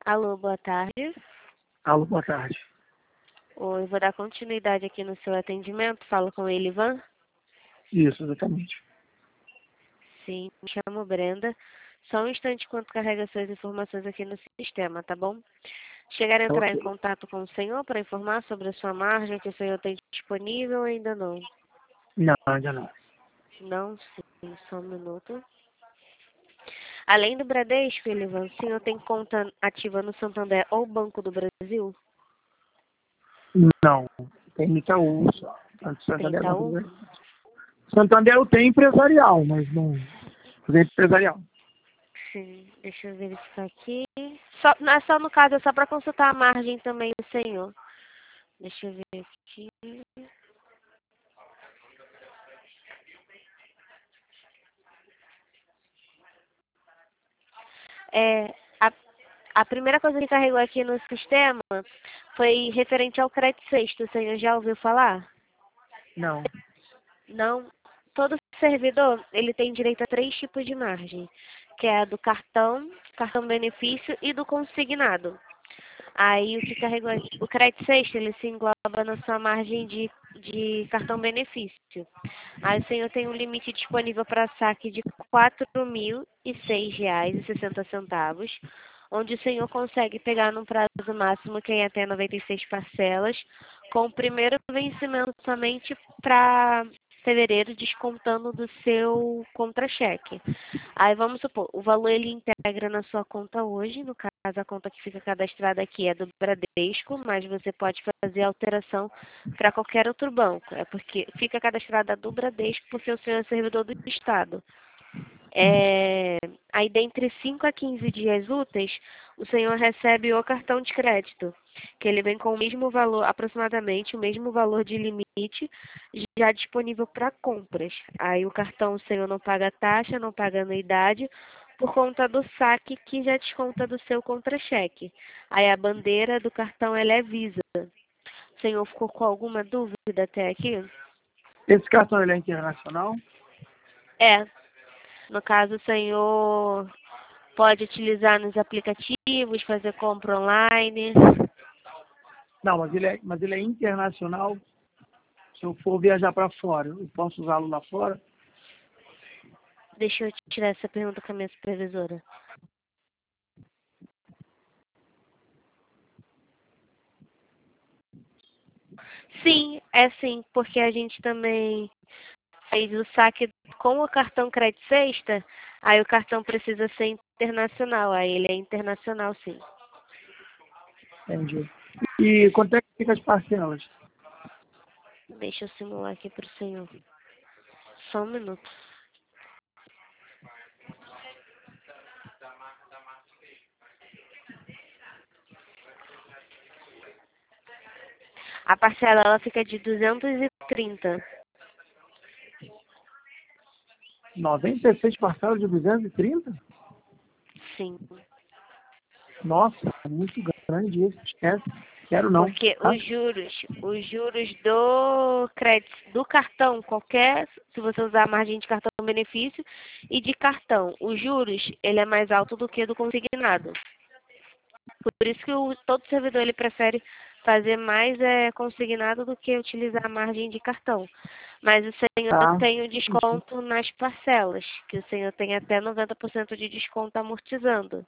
Alô, boa tarde. Alô, boa tarde. Oi, vou dar continuidade aqui no seu atendimento. Falo com ele, Ivan? Isso, exatamente. Sim, me chamo Brenda. Só um instante enquanto carrega suas informações aqui no sistema, tá bom? Chegar a Tá entrar em ok. contato com o senhor para informar sobre a sua margem que o senhor tem disponível ou ainda não? Não, ainda não. Não, sim, só um minuto. Além do Bradesco, Ivan, o senhor tem conta ativa no Santander ou Banco do Brasil? Não, tem Itaú só. Tanto Tem Santander quanto Itaú? Brasil. Santander eu tenho empresarial, mas não. Fazer empresarial. Sim, deixa eu verificar aqui. Só no caso, é só para consultar a margem também do senhor. Deixa eu ver aqui. É, a primeira coisa que carregou aqui no sistema foi referente ao crédito sexto. O senhor já ouviu falar? Não. Não. Todo servidor, ele tem direito a 3 tipos de margem, que é a do cartão, cartão benefício e do consignado. Aí o que carregou o crédito sexto, ele se engloba na sua margem de cartão benefício. Aí o senhor tem um limite disponível para saque de R$ 4.006,60, onde o senhor consegue pegar num prazo máximo que é até 96 parcelas, com o primeiro vencimento somente para fevereiro, descontando do seu contra-cheque. Aí vamos supor, o valor ele integra na sua conta hoje, no caso a conta que fica cadastrada aqui é do Bradesco, mas você pode fazer alteração para qualquer outro banco. É porque fica cadastrada do Bradesco porque o senhor é servidor do Estado. Aí, dentre 5 a 15 dias úteis, o senhor recebe o cartão de crédito, que ele vem com o mesmo valor, aproximadamente o mesmo valor de limite, já disponível para compras. Aí o cartão o senhor não paga taxa, não paga anuidade, por conta do saque que já desconta do seu contra-cheque. Aí a bandeira do cartão ela é Visa. O senhor ficou com alguma dúvida até aqui? Esse cartão ele é internacional? É. No caso, o senhor pode utilizar nos aplicativos, fazer compra online. Não, mas ele é internacional. Se eu for viajar para fora, eu posso usá-lo lá fora? Deixa eu tirar essa pergunta com a minha supervisora. Sim, é sim, porque a gente também fez o saque com o cartão crédito sexta, aí o cartão precisa ser internacional, aí ele é internacional sim. Entendi. E quanto é que fica as parcelas? Deixa eu simular aqui para o senhor. Só um minuto. A parcela ela fica de 230. 96 parcelas de 230? Sim. Nossa, é muito grande isso. Esquece. Quero não. Porque Tá? os juros do crédito, do cartão, qualquer, se você usar a margem de cartão benefício e de cartão, os juros, ele é mais alto do que do consignado. Por isso que todo servidor ele prefere fazer mais consignado do que utilizar a margem de cartão. Mas o senhor Tá. tem o desconto nas parcelas, que o senhor tem até 90% de desconto amortizando.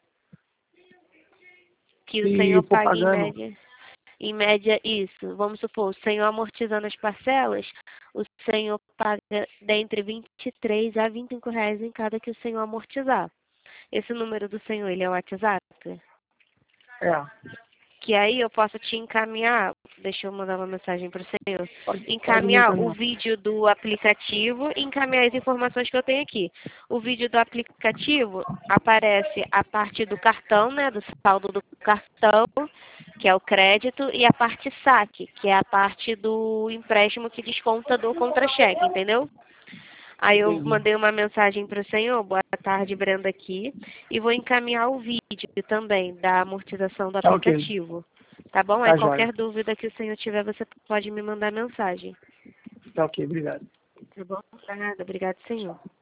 Que o Se senhor for paga pagando, em média isso. Vamos supor, o senhor amortizando as parcelas, o senhor paga dentre R$ 23 a R$ 25 em cada que o senhor amortizar. Esse número do senhor, ele é o WhatsApp? é. Que aí eu posso te encaminhar, deixa eu mandar uma mensagem para o senhor, Pode me encaminhar o encaminhar. vídeo do aplicativo e encaminhar as informações que eu tenho aqui. O vídeo do aplicativo aparece a parte do cartão, né, do saldo do cartão, que é o crédito, e a parte saque, que é a parte do empréstimo que desconta do contra-cheque, entendeu? Aí eu Entendi. mandei uma mensagem para o senhor, boa tarde, Brenda aqui, e vou encaminhar o vídeo também da amortização do Tá ok. aplicativo. Tá bom? Aí Tá jóia. qualquer dúvida que o senhor tiver, você pode me mandar mensagem. Tá ok, obrigado. Tá bom? Nada, obrigado, senhor.